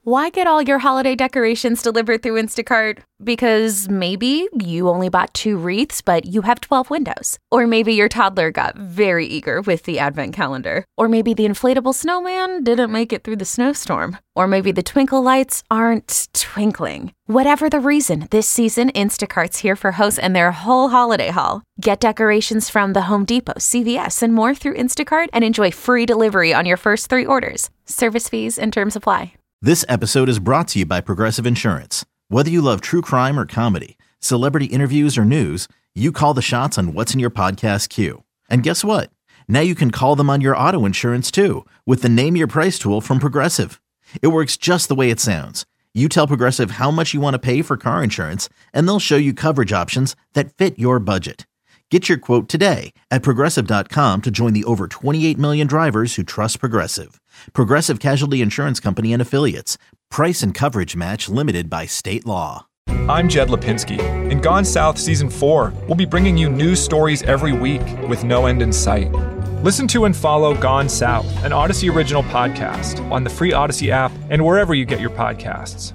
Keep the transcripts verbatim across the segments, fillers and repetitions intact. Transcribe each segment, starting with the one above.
Why get all your holiday decorations delivered through Instacart? Because maybe you only bought two wreaths, but you have twelve windows. Or maybe your toddler got very eager with the advent calendar. Or maybe the inflatable snowman didn't make it through the snowstorm. Or maybe the twinkle lights aren't twinkling. Whatever the reason, this season, Instacart's here for hosts and their whole holiday haul. Get decorations from the Home Depot, C V S, and more through Instacart and enjoy free delivery on your first three orders. Service fees and terms apply. This episode is brought to you by Progressive Insurance. Whether you love true crime or comedy, celebrity interviews or news, you call the shots on what's in your podcast queue. And guess what? Now you can call them on your auto insurance too with the Name Your Price tool from Progressive. It works just the way it sounds. You tell Progressive how much you want to pay for car insurance, and they'll show you coverage options that fit your budget. Get your quote today at Progressive dot com to join the over twenty-eight million drivers who trust Progressive. Progressive Casualty Insurance Company and Affiliates. Price and coverage match limited by state law. I'm Jed Lipinski. In Gone South Season four, we'll be bringing you news stories every week with no end in sight. Listen to and follow Gone South, an Odyssey original podcast on the free Odyssey app and wherever you get your podcasts.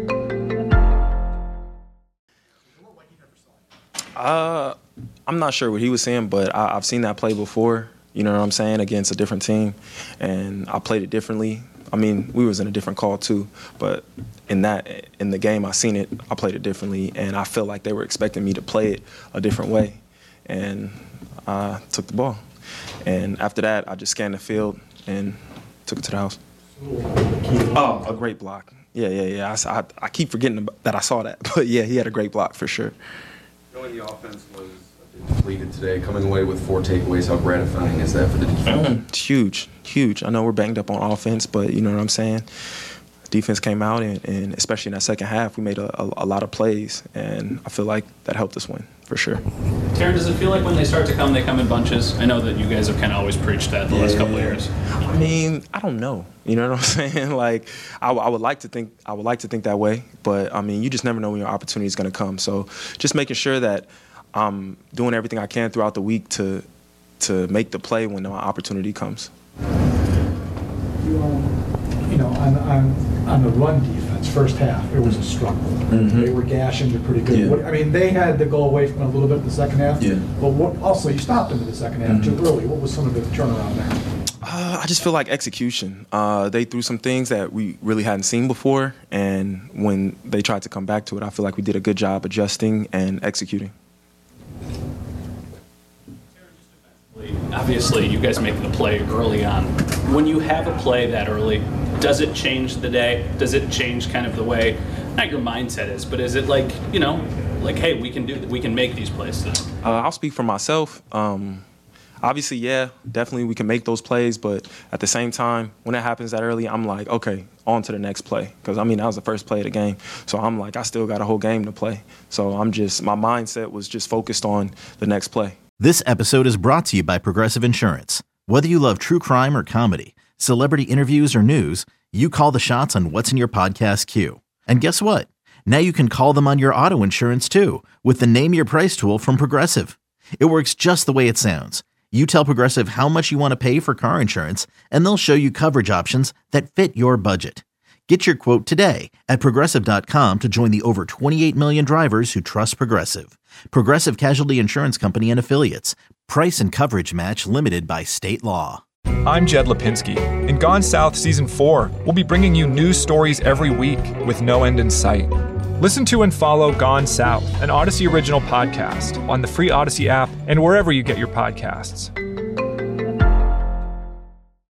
Uh... I'm not sure what he was saying, but I, I've seen that play before, you know what I'm saying, against a different team, and I played it differently. I mean, we was in a different call too, but in that, in the game I seen it, I played it differently, and I feel like they were expecting me to play it a different way, and I took the ball. And after that, I just scanned the field and took it to the house. Oh, a great block. Yeah, yeah, yeah. I, I, I keep forgetting that I saw that, but yeah, he had a great block for sure. Knowing the offense was a bit depleted today, coming away with four takeaways, how gratifying is that for the defense? Mm, it's huge, huge. I know we're banged up on offense, but you know what I'm saying? Defense came out, and, and especially in that second half, we made a, a, a lot of plays, and I feel like that helped us win, for sure. Taryn, does it feel like when they start to come, they come in bunches? I know that you guys have kind of always preached that the yeah. last couple of years. I mean, I don't know. You know what I'm saying? Like, I, I would like to think, I would like to think that way, but I mean, you just never know when your opportunity is going to come. So, just making sure that I'm doing everything I can throughout the week to to make the play when my opportunity comes. You, um, you know, on, on on the run defense, first half, it was a struggle. Mm-hmm. They were gashing you pretty good. Yeah. What, I mean, they had to go away from it a little bit in the second half. Yeah. But what, also, you stopped them in the second half mm-hmm. too early. What was some of the turnaround there? Uh, I just feel like execution. Uh, they threw some things that we really hadn't seen before, and when they tried to come back to it, I feel like we did a good job adjusting and executing. Obviously, you guys make the play early on. When you have a play that early, does it change the day? Does it change kind of the way, not your mindset is, but is it like, you know, like, hey, we can do, we can make these plays today? Uh, I'll speak for myself. Um, Obviously, yeah, definitely we can make those plays, but at the same time, when it happens that early, I'm like, okay, on to the next play. Because, I mean, that was the first play of the game. So I'm like, I still got a whole game to play. So I'm just, my mindset was just focused on the next play. This episode is brought to you by Progressive Insurance. Whether you love true crime or comedy, celebrity interviews or news, you call the shots on what's in your podcast queue. And guess what? Now you can call them on your auto insurance too with the Name Your Price tool from Progressive. It works just the way it sounds. You tell Progressive how much you want to pay for car insurance, and they'll show you coverage options that fit your budget. Get your quote today at Progressive dot com to join the over twenty-eight million drivers who trust Progressive. Progressive Casualty Insurance Company and Affiliates. Price and coverage match limited by state law. I'm Jed Lipinski. In Gone South Season four, we'll be bringing you news stories every week with no end in sight. Listen to and follow Gone South, an Odyssey original podcast on the free Odyssey app and wherever you get your podcasts.